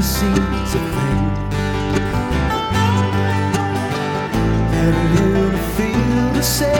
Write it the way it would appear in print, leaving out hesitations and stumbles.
seems a thing. Better in a field to say